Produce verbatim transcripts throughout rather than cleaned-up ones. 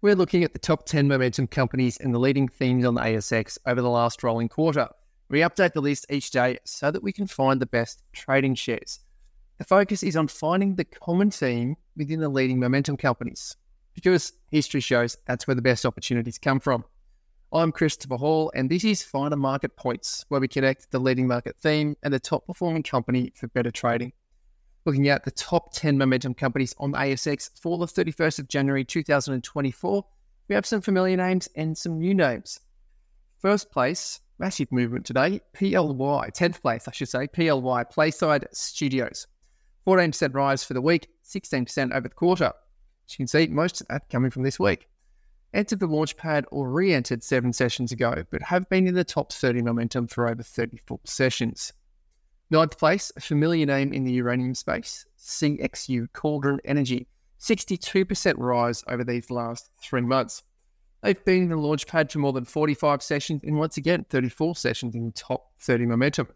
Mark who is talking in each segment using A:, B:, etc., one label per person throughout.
A: We're looking at the top ten momentum companies and the leading themes on the A S X over the last rolling quarter. We update the list each day so that we can find the best trading shares. The focus is on finding the common theme within the leading momentum companies, because history shows that's where the best opportunities come from. I'm Christopher Hall, and this is Find a Market Points, where we connect the leading market theme and the top performing company for better trading. Looking at the top ten momentum companies on the A S X for the thirty-first of January two thousand twenty-four, we have some familiar names and some new names. First place, massive movement today, P L Y, tenth place I should say, P L Y, Playside Studios. fourteen percent rise for the week, sixteen percent over the quarter. As you can see, most of that coming from this week. Entered the Launchpad or re-entered seven sessions ago, but have been in the top thirty momentum for over thirty-four sessions. Ninth place, a familiar name in the uranium space, C X U, Cauldron Energy, sixty-two percent rise over these last three months. They've been in the Launchpad for more than forty-five sessions and once again, thirty-four sessions in the top thirty momentum.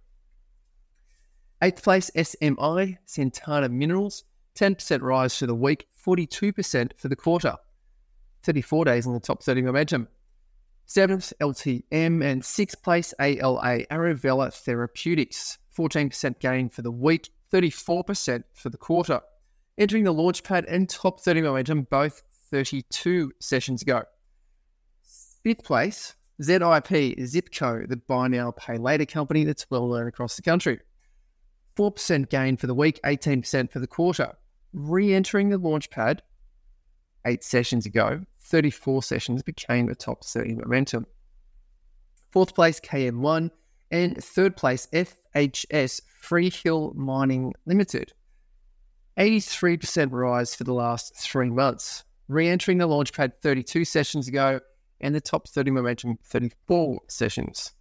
A: Eighth place, S M I, Santana Minerals, ten percent rise for the week, forty-two percent for the quarter. thirty-four days in the top thirty momentum. Seventh, L T M, and sixth place, A L A, Arovella Therapeutics, fourteen percent gain for the week, thirty-four percent for the quarter. Entering the Launchpad and top thirty momentum, both thirty-two sessions ago. Fifth place, Z I P, Zipco, the buy now, pay later company that's well known across the country. four percent gain for the week, eighteen percent for the quarter. Re-entering the Launchpad eight sessions ago, thirty-four sessions became a top thirty momentum. Fourth place, K M one, and third place, F H S, Freehill Mining Limited. eighty-three percent rise for the last three months. Re-entering the Launchpad thirty-two sessions ago, and the top thirty momentum, thirty-four sessions.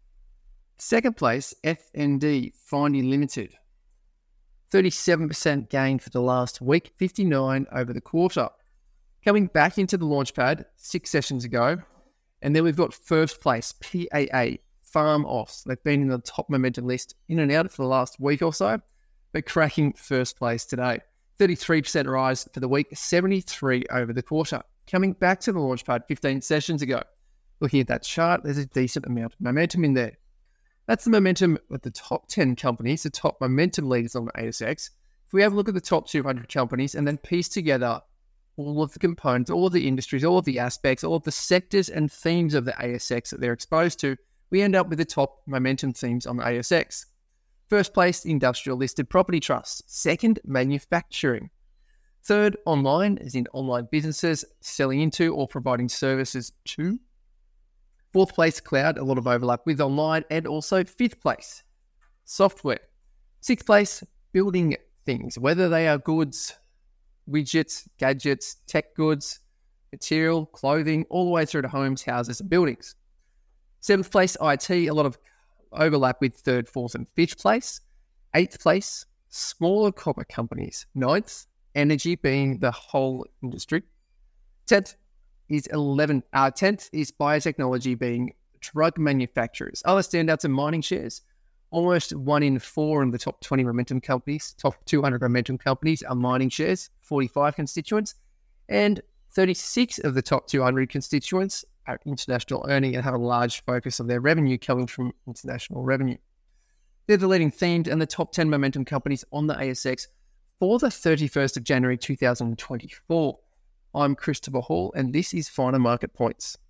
A: Second place, F N D, Finding Limited. thirty-seven percent gain for the last week, fifty-nine over the quarter. Coming back into the Launchpad six sessions ago, and then we've got first place, P A A, Farm Offs. They've been in the top momentum list in and out for the last week or so, but cracking first place today. thirty-three percent rise for the week, seventy-three over the quarter. Coming back to the Launchpad fifteen sessions ago. Looking at that chart, there's a decent amount of momentum in there. That's the momentum of the top ten companies, the top momentum leaders on the A S X. If we have a look at the top two hundred companies and then piece together all of the components, all of the industries, all of the aspects, all of the sectors and themes of the A S X that they're exposed to, we end up with the top momentum themes on the A S X. First place, industrial listed property trusts. Second, manufacturing. Third, online, as in online businesses selling into or providing services to. Fourth place, cloud, a lot of overlap with online. And also fifth place, software. Sixth place, building things, whether they are goods, widgets, gadgets, tech goods, material, clothing, all the way through to homes, houses, and buildings. Seventh place, I T, a lot of overlap with third, fourth, and fifth place. Eighth place, smaller copper companies. Ninth, energy being the whole industry. Tenth is eleven. Uh, tenth is biotechnology being drug manufacturers. Other standouts are mining shares. Almost one in four of the top twenty momentum companies, top two hundred momentum companies are mining shares, forty-five constituents, and thirty-six of the top two hundred constituents are international earning and have a large focus of their revenue coming from international revenue. They're the leading themed and the top ten momentum companies on the A S X for the thirty-first of January two thousand twenty-four. I'm Christopher Hall, and this is Find a Market Points.